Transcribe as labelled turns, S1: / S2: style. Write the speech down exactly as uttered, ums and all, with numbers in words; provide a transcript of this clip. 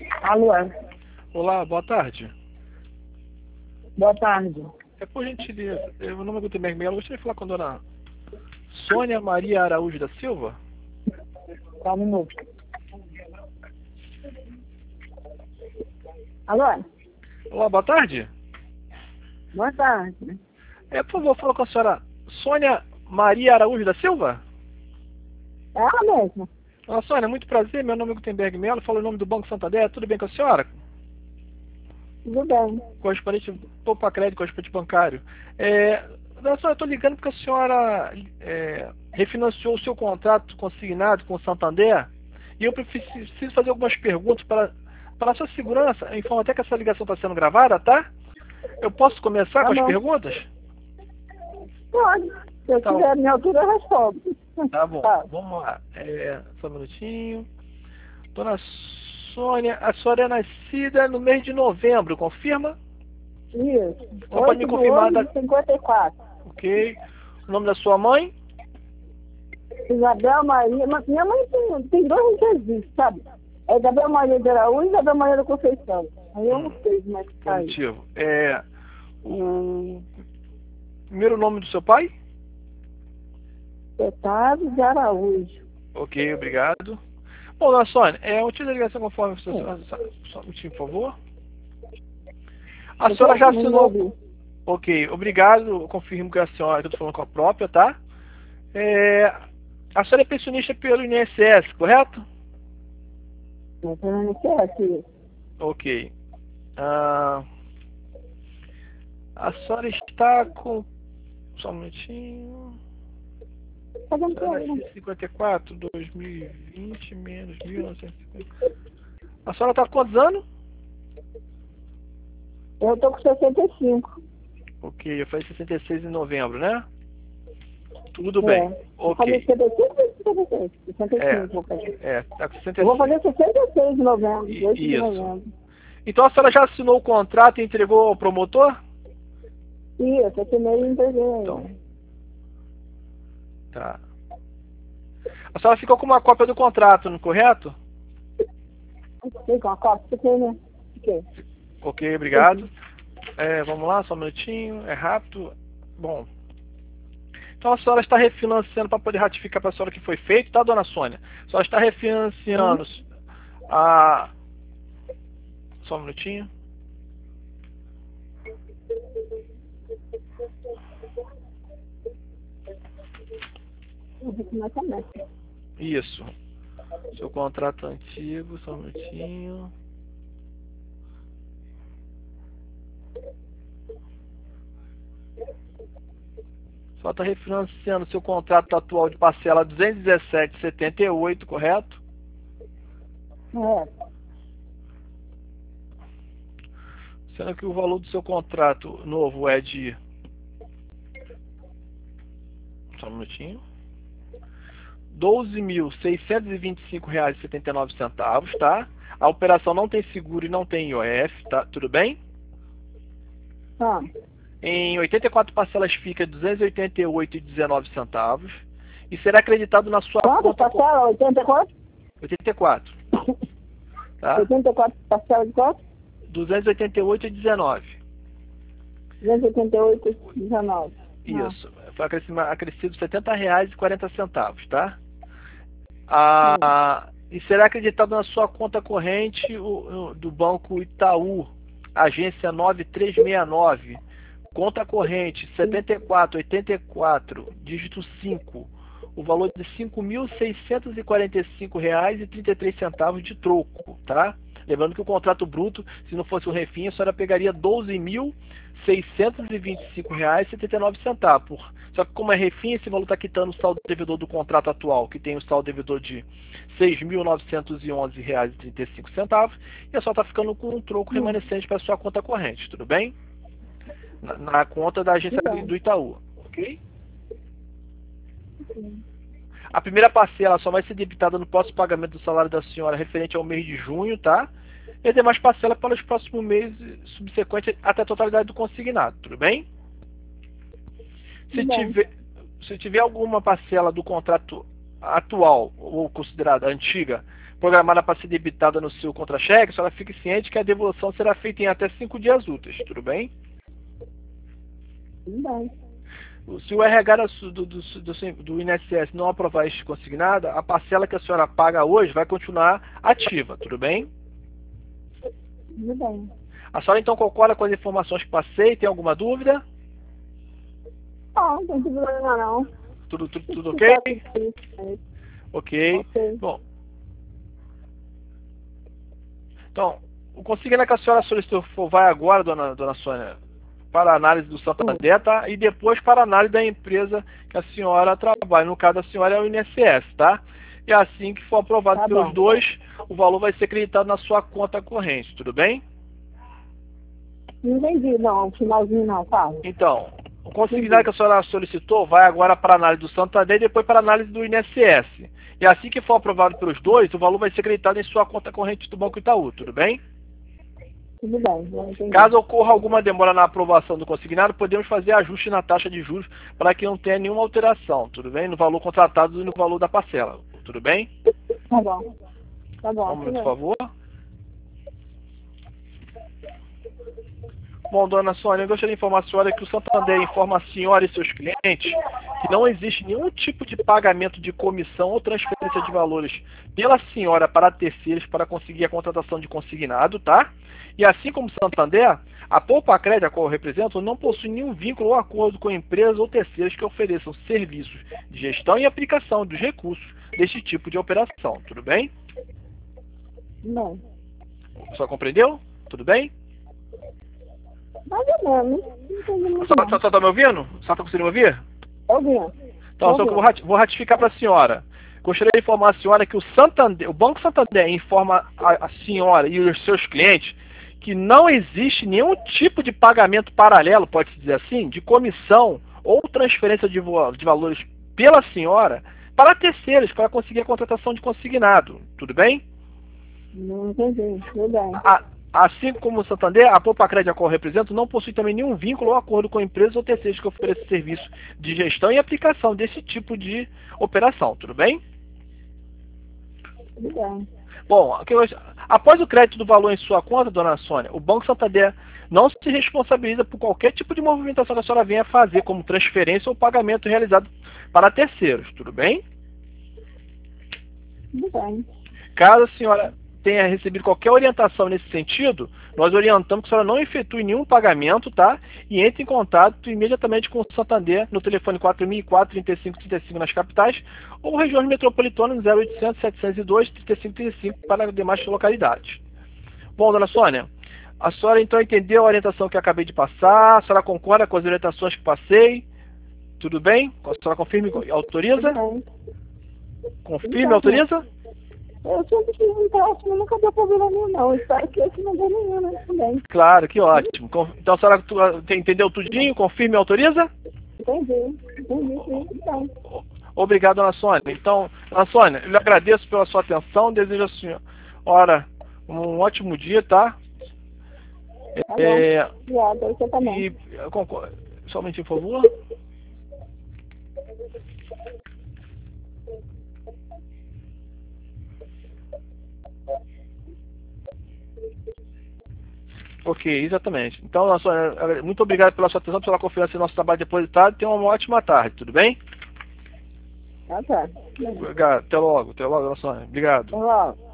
S1: Alô,
S2: Olá, boa tarde.
S1: boa tarde.
S2: É por gentileza, é, meu nome é Gutenberg Melo, eu gostaria de falar com a dona Sônia Maria Araújo da Silva.
S1: Só um minuto. Alô,
S2: Olá, boa tarde.
S1: boa tarde.
S2: É, por favor, fala com a senhora Sônia Maria Araújo da Silva.
S1: É ela mesma.
S2: Olá, Sônia, muito prazer, meu nome é Gutenberg Melo, falo em nome do Banco Santander, tudo bem com a senhora?
S1: Tudo bem.
S2: Correspondente, Poupa Crédito, correspondente bancário. É, dona Sônia, eu estou ligando porque a senhora é, refinanciou o seu contrato consignado com o Santander e eu preciso fazer algumas perguntas para, para a sua segurança. Informo até que essa ligação está sendo gravada, tá? Eu posso começar
S1: Tá
S2: com as
S1: bom.
S2: perguntas?
S1: Pode. Se eu
S2: Tá
S1: tiver
S2: bom.
S1: a minha altura, eu respondo.
S2: Tá bom,
S1: Tá.
S2: vamos lá. É, só um minutinho. Dona Sônia, a senhora é nascida no mês de novembro, confirma?
S1: Isso.
S2: Só pode me
S1: oito do
S2: confirmar,
S1: onze
S2: da...
S1: de cinquenta e quatro.
S2: ok. O nome da sua mãe?
S1: Isabel Maria. Mas minha mãe tem, tem dois registros, sabe? É Isabel Maria de Araújo e Isabel Maria da Conceição. Aí eu
S2: Hum,
S1: não sei como é que tá aí.
S2: positivo. É, o primeiro nome do seu pai?
S1: Otávio de Araújo.
S2: Ok, obrigado. Bom, dona Sônia, é, utiliza a ligação conforme você...
S1: Sim.
S2: Só, só um minutinho, por favor. A
S1: Eu
S2: senhora já
S1: não
S2: assinou...
S1: ouvi.
S2: Ok, obrigado. Eu confirmo que a senhora, eu estou falando com a própria, tá? É, a senhora é pensionista pelo I N S S, correto?
S1: Não sei nem o que é aqui.
S2: Ok. Ah, a senhora está com... Só um minutinho...
S1: Tá dando
S2: A senhora
S1: problema.
S2: nasceu em cinquenta e quatro, dois mil e vinte, menos mil novecentos e cinquenta. A senhora está com quantos anos?
S1: Eu tô com sessenta e cinco.
S2: Ok, eu falei sessenta e seis em novembro, né? Tudo
S1: É.
S2: bem.
S1: Eu falei
S2: Ok.
S1: sessenta e cinco ou sessenta e seis?
S2: É,
S1: sessenta e cinco, vou fazer.
S2: é, tá com sessenta
S1: Eu
S2: e
S1: vou
S2: seis.
S1: fazer sessenta e seis de novembro,
S2: I-
S1: oito de
S2: Isso.
S1: novembro.
S2: Então a senhora já assinou o contrato e entregou ao promotor?
S1: Isso, eu assinei e entreguei
S2: Então,
S1: ainda.
S2: tá. A senhora ficou com uma cópia do contrato, não correto?
S1: Fiquei com a cópia, fiquei, né? Fiquei.
S2: Ok, obrigado. É, vamos lá, só um minutinho, é rápido. Bom. Então a senhora está refinanciando para poder ratificar para a senhora que foi feito, tá, dona Sônia? A senhora está refinanciando
S1: Uhum.
S2: a... Só um minutinho.
S1: Eu vou assinar também.
S2: Isso. Seu contrato antigo, só um minutinho. Só está refinanciando seu contrato atual de parcela duzentos e dezessete vírgula setenta e oito, correto?
S1: É.
S2: Sendo que o valor do seu contrato novo é de... Só um minutinho. doze mil seiscentos e vinte e cinco reais e setenta e nove centavos, tá? A operação não tem seguro e não tem I O F, tá? Tudo bem?
S1: Tá.
S2: Em oitenta e quatro parcelas fica duzentos e oitenta e oito reais e dezenove centavos e será acreditado na sua
S1: Quantas
S2: conta...
S1: parcelas? oitenta e quatro?
S2: oitenta e quatro, tá?
S1: oitenta e quatro parcelas de quanto?
S2: duzentos e oitenta e oito reais e dezenove.
S1: duzentos e oitenta e oito, dezenove.
S2: Isso. Foi acrescido, acrescido setenta reais e quarenta centavos, tá? Ah, e será acreditado na sua conta corrente o, o, do Banco Itaú, agência nove três seis nove, conta corrente setenta e quatro oitenta e quatro, dígito cinco, o valor de cinco mil seiscentos e quarenta e cinco reais e trinta e três centavos de troco, tá? Lembrando que o contrato bruto, se não fosse um refim, a senhora pegaria doze mil seiscentos e vinte e cinco reais e setenta e nove centavos. Só que como é refim, esse valor está quitando o saldo devedor do contrato atual, que tem o saldo devedor de seis mil novecentos e onze reais e trinta e cinco centavos, e a senhora está ficando com um troco remanescente para a sua conta corrente, tudo bem? Na, na conta da agência
S1: Então,
S2: do Itaú, ok? A primeira parcela só vai ser debitada no próximo pagamento do salário da senhora referente ao mês de junho, tá? E as demais parcelas para os próximos meses subsequentes até a totalidade do consignado, tudo bem? Se
S1: tudo bem.
S2: tiver, se tiver alguma parcela do contrato atual ou considerada antiga programada para ser debitada no seu contra-cheque, a senhora fique ciente que a devolução será feita em até cinco dias úteis, tudo bem?
S1: Tudo bem.
S2: Se o R H do, do, do, do I N S S não aprovar este consignado, a parcela que a senhora paga hoje vai continuar ativa, tudo bem?
S1: Tudo bem.
S2: A senhora então concorda com as informações que passei? Tem alguma dúvida?
S1: Não, não tem problema não.
S2: Tudo, tudo, tudo ok? Ok.
S1: Ok.
S2: Bom. Então, o consignado que a senhora solicitou vai agora, dona, dona Sônia, para a análise do Santander, tá? E depois para a análise da empresa que a senhora trabalha. No caso da senhora é o I N S S, tá? E assim que for aprovado
S1: Tá
S2: pelos
S1: bom.
S2: dois, o valor vai ser acreditado na sua conta corrente, tudo bem?
S1: Não entendi, não. Finalzinho não, fala.
S2: Então, o consignado que a senhora solicitou vai agora para a análise do Santander e depois para a análise do I N S S. E assim que for aprovado pelos dois, o valor vai ser acreditado em sua conta corrente do Banco Itaú, tudo bem?
S1: Tudo bem, não entendi.
S2: Caso ocorra alguma demora na aprovação do consignado, podemos fazer ajuste na taxa de juros para que não tenha nenhuma alteração, tudo bem? No valor contratado e no valor da parcela, tudo bem?
S1: Tá bom. Tá bom.
S2: Um momento,
S1: tudo
S2: por favor. Bom, dona Sônia, eu gostaria de informar a senhora que o Santander informa a senhora e seus clientes que não existe nenhum tipo de pagamento de comissão ou transferência de valores pela senhora para terceiros para conseguir a contratação de consignado, tá? E assim como o Santander, a Poupa Crédito, a qual eu represento, não possui nenhum vínculo ou acordo com empresas ou terceiros que ofereçam serviços de gestão e aplicação dos recursos deste tipo de operação, tudo bem?
S1: Não.
S2: A senhora compreendeu? Tudo bem?
S1: Mais ou menos. Não entendi
S2: A
S1: muito
S2: senhora
S1: não.
S2: está me ouvindo? A senhora está conseguindo me ouvir?
S1: Ouvindo.
S2: Então, só que eu vou rati- vou ratificar para a senhora. Gostaria de informar a senhora que o Santander, o Banco Santander informa a, a senhora e os seus clientes que não existe nenhum tipo de pagamento paralelo, pode-se dizer assim, de comissão ou transferência de, vo- de valores pela senhora para terceiros, para conseguir a contratação de consignado. Tudo bem?
S1: Não entendi. Tudo bem.
S2: A- assim como o Santander, a Poupa Crédito, a qual eu represento, não possui também nenhum vínculo ou acordo com empresas ou terceiros que ofereçam serviço de gestão e aplicação desse tipo de operação. Tudo bem?
S1: Tudo bem.
S2: Bom, aqui eu- após o crédito do valor em sua conta, dona Sônia, o Banco Santander não se responsabiliza por qualquer tipo de movimentação que a senhora venha fazer, como transferência ou pagamento realizado para terceiros. Tudo bem?
S1: Tudo bem.
S2: Caso a senhora tenha recebido qualquer orientação nesse sentido, nós orientamos que a senhora não efetue nenhum pagamento, tá? E entre em contato imediatamente com o Santander no telefone quatro mil e quatro, trinta e cinco trinta e cinco nas capitais ou regiões metropolitanas no zero oitocentos, setecentos e dois, trinta e cinco trinta e cinco para as demais localidades. Bom, dona Sônia, a senhora então entendeu a orientação que eu acabei de passar? A senhora concorda com as orientações que passei? Tudo bem? A senhora confirme e autoriza?
S1: Tudo bem.
S2: Confirme e autoriza?
S1: Eu sempre tive um próximo, nunca deu problema nenhum, não. Espero que esse não dê nenhum, né? Também.
S2: Claro, que ótimo. Com- Então a senhora tu- entendeu tudinho? Confirme e autoriza?
S1: Entendi. Entendi, sim. Tudo bem.
S2: Obrigado, dona Sônia. Então, dona Sônia, eu lhe agradeço pela sua atenção, desejo a senhora um ótimo dia, tá?
S1: Tá bom.
S2: É,
S1: Obrigada, você também.
S2: e eu concordo. Somente, por favor. Ok, exatamente. Então, dona Sônia, muito obrigado pela sua atenção, pela confiança em nosso trabalho depositado. Tenha uma ótima tarde, tudo bem?
S1: Tá, tá.
S2: Obrigado. Até logo, até logo, dona Sônia. Obrigado.
S1: Até logo.